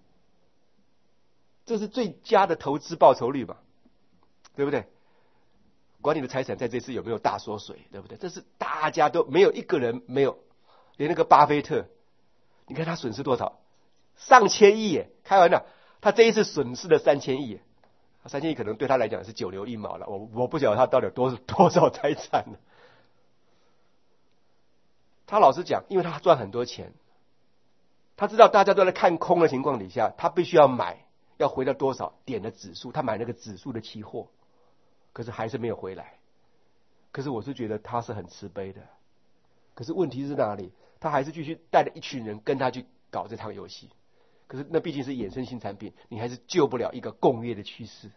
这是最佳的投资报酬率嘛，对不对？管你的财产在这次有没有大缩水，对不对？这是大家都没有一个人没有，连那个巴菲特，你看他损失多少？上千亿耶！开玩笑，他这一次损失了3000亿，3000亿可能对他来讲是九牛一毛了。我不晓得他到底有多少财产呢？他老实讲，因为他赚很多钱，他知道大家都在看空的情况底下，他必须要买。要回到多少点的指数，他买那个指数的期货，可是还是没有回来。可是我是觉得他是很慈悲的，可是问题是哪里？他还是继续带着一群人跟他去搞这场游戏。可是那毕竟是衍生性产品，你还是救不了一个共业的趋势。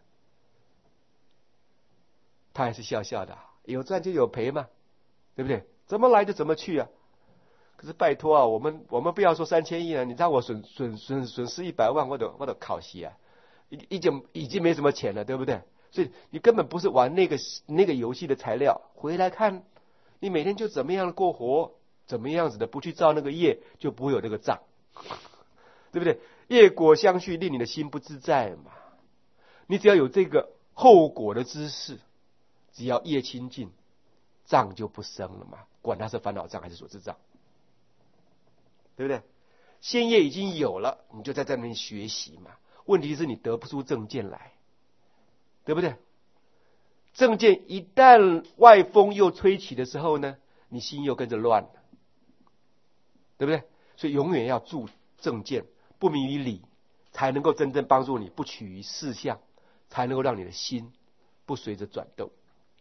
他还是笑笑的，有赚就有赔嘛，对不对？怎么来就怎么去啊。可是拜托啊，我们不要说3000亿了，你让我损失100万，我都考惜啊，已经没什么钱了，对不对？所以你根本不是玩那个游戏的材料。回来看，你每天就怎么样过活，怎么样子的不去造那个业，就不会有这个障，对不对？业果相续，令你的心不自在嘛。你只要有这个后果的知识，只要业清净，障就不生了嘛。管它是烦恼障还是所知障。对不对？先业已经有了，你就在那边学习嘛。问题是你得不出正见来，对不对？正见一旦外风又吹起的时候呢，你心又跟着乱了，对不对？所以永远要注正见，不迷于理，才能够真正帮助你不取于事相，才能够让你的心不随着转动。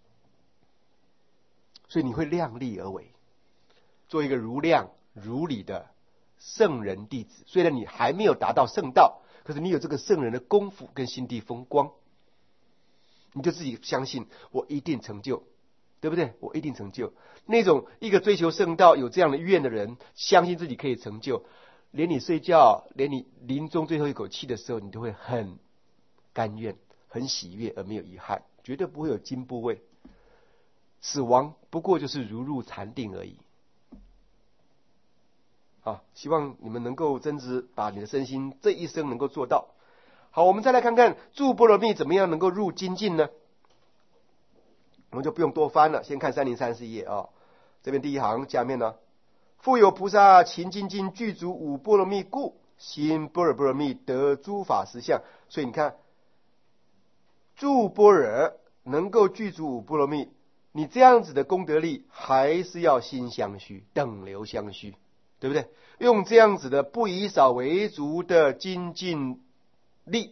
所以你会量力而为，做一个如量如理的圣人弟子。虽然你还没有达到圣道，可是你有这个圣人的功夫跟心地风光，你就自己相信我一定成就，对不对？我一定成就。那种一个追求圣道有这样的愿的人，相信自己可以成就，连你睡觉，连你临终最后一口气的时候，你都会很甘愿，很喜悦而没有遗憾，绝对不会有惊怖味。死亡不过就是如入禅定而已。希望你们能够真知把你的身心这一生能够做到。好，我们再来看看住般若蜜怎么样能够入精进呢？我们就不用多翻了，先看3034页啊。这边第一行下面呢，复有菩萨勤精进具足五般若蜜故，心般若蜜得诸法实相。所以你看，住般若能够具足五般若蜜，你这样子的功德力还是要心相续，等流相续，对不对？用这样子的不以少为足的精进力，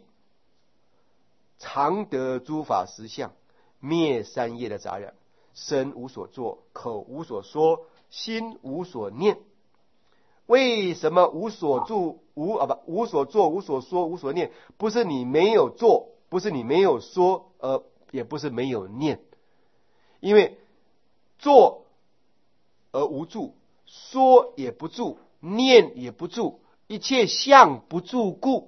常得诸法实相，灭三业的杂染，身无所作，口无所说，心无所念。为什么无所作、无所说、无所念？不是你没有做，不是你没有说，也不是没有念。因为做而无住，说也不住，念也不住，一切相不住故，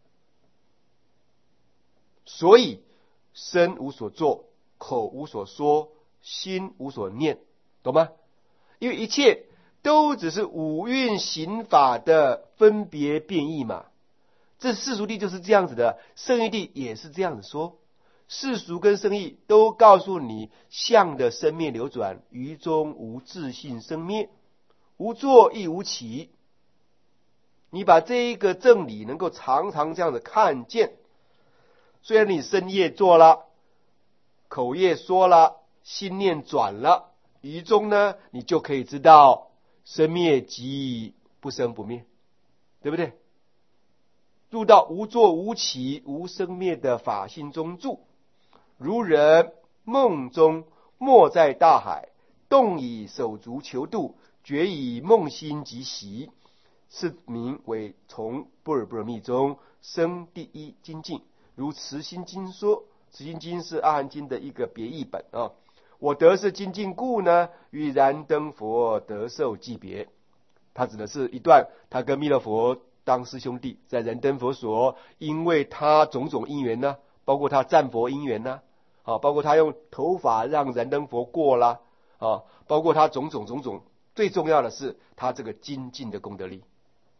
所以身无所作，口无所说，心无所念，懂吗？因为一切都只是五蕴行法的分别变异嘛。这世俗谛就是这样子的，圣义谛也是这样子说。世俗跟圣义都告诉你相的生灭流转，于中无自性生灭，无作亦无起。 你把这一个正理能够常常这样的看见，虽然你身业做了，口业说了，心念转了，于中呢，你就可以知道生灭即不生不灭，对不对？入到无作无起无生灭的法性中住，如人梦中没在大海，动以手足求渡，觉以梦心即习，是名为从般若波罗蜜中生第一精进。如慈心经说，慈心经是阿含经的一个别译本啊。我得是精进故呢，与燃灯佛得受记别。他指的是一段他跟弥勒佛当师兄弟，在燃灯佛所，因为他种种因缘呢，包括他战佛因缘呢，包括他用头发让燃灯佛过啦，包括他种种，最重要的是他这个精进的功德力。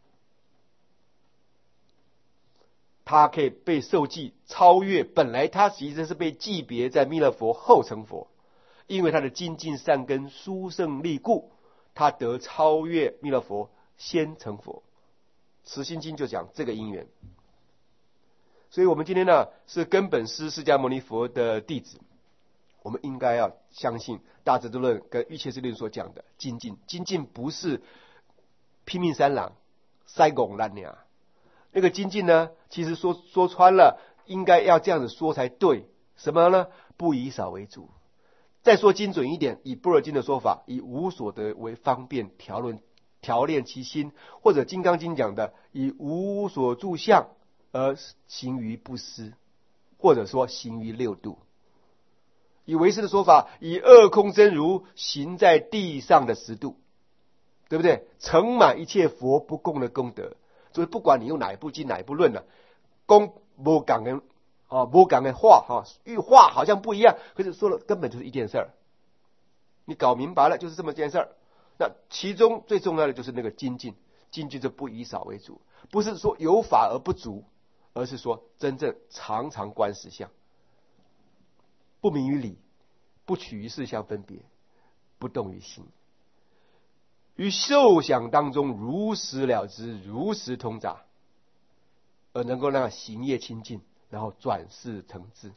他可以被受记超越，本来他其实是被记别在弥勒佛后成佛，因为他的精进善根殊胜力故，他得超越弥勒佛先成佛。慈心经就讲这个因缘。所以我们今天呢是根本师释迦牟尼佛的弟子，我们应该要相信大智度论跟瑜伽师论所讲的精进。精进不是拼命三郎塞拱烂呀，那个精进呢，其实说穿了，应该要这样子说才对。什么呢？不以少为主。再说精准一点，以般若经的说法，以无所得为方便调练其心，或者金刚经讲的，以无所住相而行于不思，或者说行于六度。以唯识的说法，以二空真如行在地上的10度，对不对？承满一切佛不共的功德。所以不管你用哪一部经哪一部论呢，功不讲跟不讲跟话与话好像不一样，可是说了根本就是一件事儿。你搞明白了就是这么件事儿。那其中最重要的就是那个精进，精进就不以少为主，不是说有法而不足，而是说真正常常观实相，不明于理，不取于事相分别，不动于心，于受想当中如实了知，如实通达，而能够让行业清净，然后转世成智。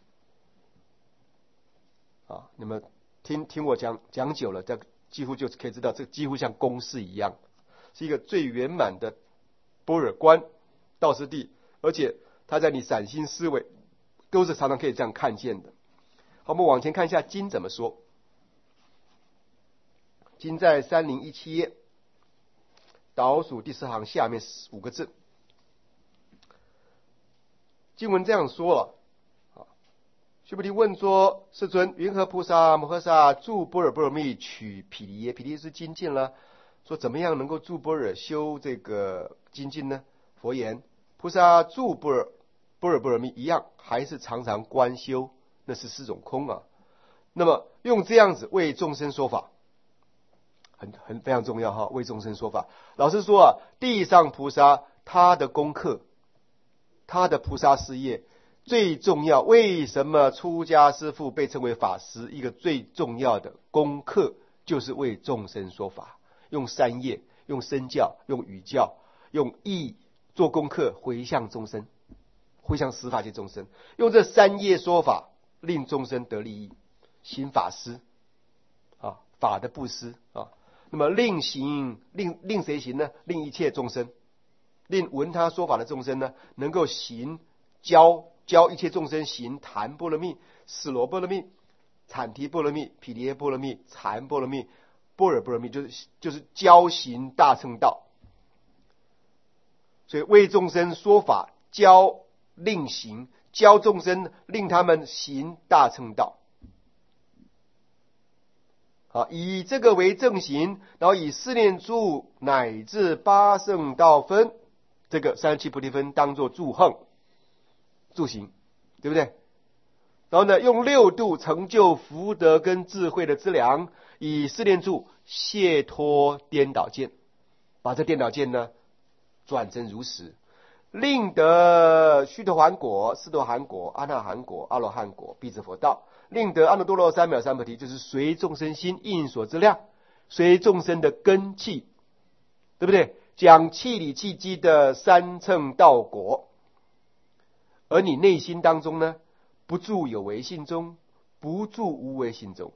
那么听我讲久了，这几乎就可以知道，这几乎像公式一样，是一个最圆满的般若观道次第，而且它在你散心思维都是常常可以这样看见的。好，我们往前看一下经怎么说。经在3017页倒数第4行下面5个字，经文这样说了。须菩提问说：世尊，云何菩萨摩诃萨住般若波罗蜜取毗梨耶？毗梨是精进了。说怎么样能够住般若修这个精进呢？佛言：菩萨住般若波罗蜜一样，还是常常观修，那是4种空啊。那么用这样子为众生说法，非常重要为众生说法。老实说地上菩萨他的功课，他的菩萨事业最重要。为什么出家师父被称为法师？一个最重要的功课就是为众生说法，用三业，用身教，用语教，用义做功课，回向众生，回向十法界众生，用这3业说法令众生得利益，行法施法的布施那么令谁行呢？令一切众生，令闻他说法的众生呢，能够行教一切众生行檀波罗蜜、尸罗波罗蜜、产提波罗蜜、毗梨耶波罗蜜、禅波罗蜜、般若波罗蜜，就是教行大乘道。所以为众生说法，令行，教众生，令他们行大乘道。以这个为正行，然后以4念住乃至8圣道分，这个37菩提分当作助行，对不对？然后呢，用6度成就福德跟智慧的资粮，以4念住解脱颠倒见，把这颠倒见呢转成如实，令得须陀洹果、斯陀含果、阿那含果、阿罗汉果、辟支佛道，令得阿耨多罗三藐三菩提，就是随众生心应所之量，随众生的根器，对不对？ 讲气理气机的三乘道果，而你内心当中呢，不住有为性中，不住无为性中。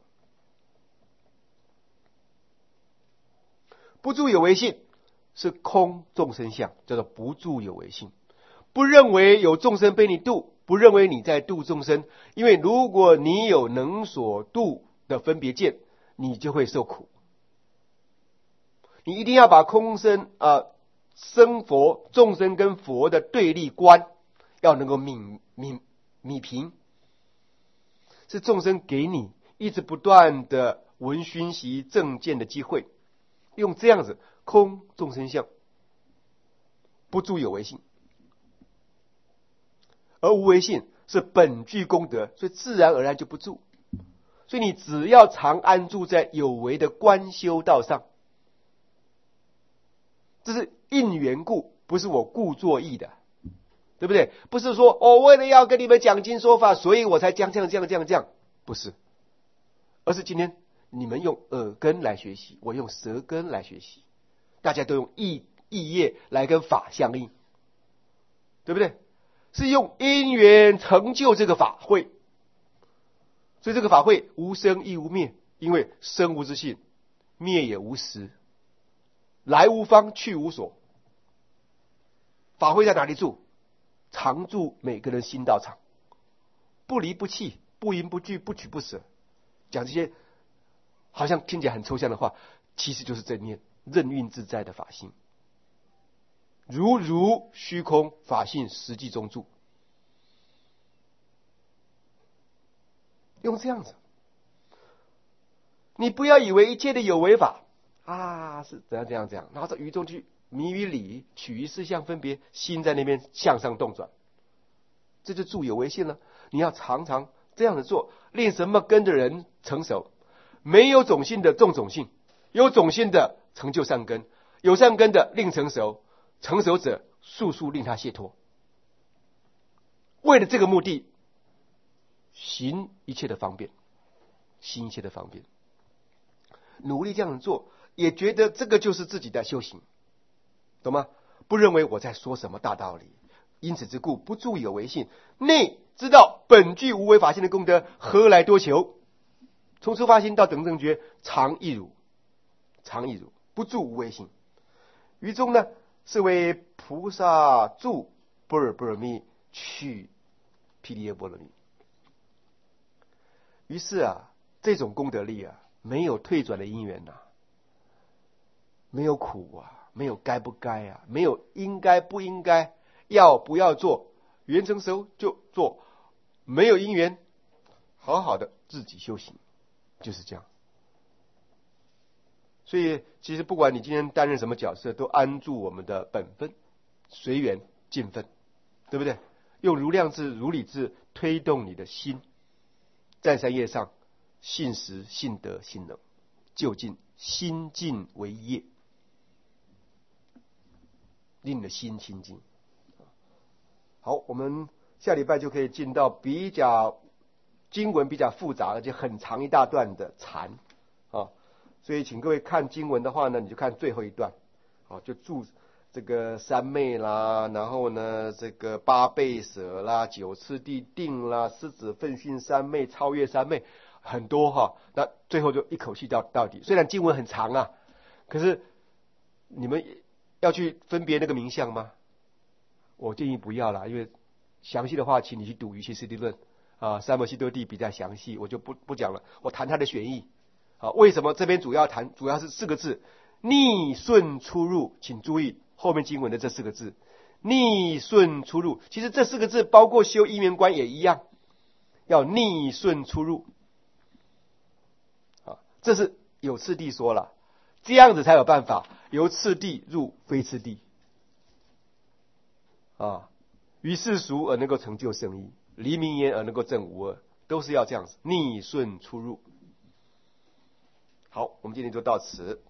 不住有为性是空众生相，叫做不住有为性。不认为有众生被你度，不认为你在度众生，因为如果你有能所度的分别见，你就会受苦。你一定要把空生生佛众生跟佛的对立观要能够泯平，是众生给你一直不断的闻熏习正见的机会，用这样子空众生相，不住有为性。而无为性是本具功德，所以自然而然就不住。所以你只要常安住在有为的观修道上，这是因缘故，不是我故作意的，对不对？不是说为了要跟你们讲经说法，所以我才这样，不是，而是今天你们用耳根来学习，我用舌根来学习，大家都用意业来跟法相应，对不对？是用因缘成就这个法会，所以这个法会无生亦无灭，因为生无自性，灭也无时，来无方，去无所。法会在哪里住？常住每个人心道场，不离不弃，不迎不拒，不取不舍。讲这些好像听起来很抽象的话，其实就是正念任运自在的法性。如虚空法性实际中住，用这样子，你不要以为一切的有为法是怎样，然后在于中去迷于理，取于事相分别，心在那边向上动转，这就住有为性了。你要常常这样的做，练什么根的人成熟，没有种性的种种性，有种性的成就善根，有善根的令成熟，成熟者速速令他解脱。为了这个目的，行一切的方便，努力这样做，也觉得这个就是自己的修行，懂吗？不认为我在说什么大道理，因此之故，不住有为性，内知道本具无为法性的功德，何来多求？从初发心到等正觉，常亦如，不住无为性。于中呢，是为菩萨住般若波罗蜜，去毗梨耶波罗蜜。于是这种功德力没有退转的因缘没有苦没有该不该没有应该不应该，要不要做，缘成熟就做，没有因缘，好好的自己修行，就是这样。所以其实不管你今天担任什么角色，都安住我们的本分，随缘尽分，对不对？用如量智如理智推动你的心，在山业上信实信德信能，就近心净为业，令你的心清净。好，我们下礼拜就可以进到比较经文比较复杂而且很长一大段的禅所以请各位看经文的话呢，你就看最后一段就注这个三昧啦，然后呢这个八倍舍啦，九次第定啦，狮子奋训三昧，超越三昧，很多那最后就一口气到底。虽然经文很长可是你们要去分别那个名相吗？我建议不要啦，因为详细的话请你去读《瑜伽师地论》三摩悉多地比较详细，我就不讲了。我谈它的玄义为什么这边主要是4个字逆顺出入，请注意后面经文的这4个字逆顺出入。其实这4个字包括修因缘观也一样，要逆顺出入这是有次第说了，这样子才有办法由次第入非次第于世俗而能够成就圣意，离名言而能够证无二，都是要这样子逆顺出入。好，我们今天就到此。